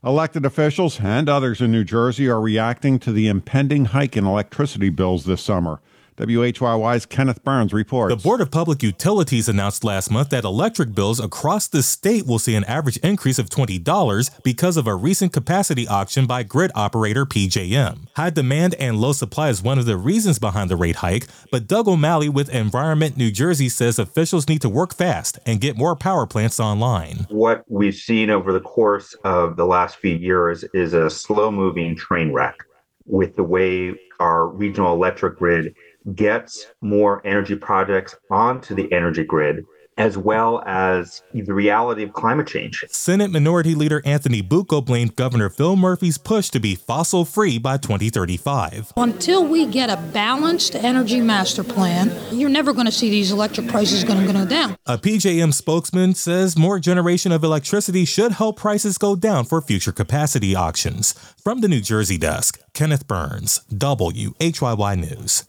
Elected officials and others in New Jersey are reacting to the impending hike in electricity bills this summer. WHYY's Kenneth Burns reports. The Board of Public Utilities announced last month that electric bills across the state will see an average increase of $20 because of a recent capacity auction by grid operator PJM. High demand and low supply is one of the reasons behind the rate hike, but Doug O'Malley with Environment New Jersey says officials need to work fast and get more power plants online. What we've seen over the course of the last few years is a slow-moving train wreck with the way our regional electric grid gets more energy projects onto the energy grid, as well as the reality of climate change. Senate Minority Leader Anthony Bucco blamed Governor Phil Murphy's push to be fossil-free by 2035. Until we get a balanced energy master plan, you're never going to see these electric prices going to go down. A PJM spokesman says more generation of electricity should help prices go down for future capacity auctions. From the New Jersey desk, Kenneth Burns, WHYY News.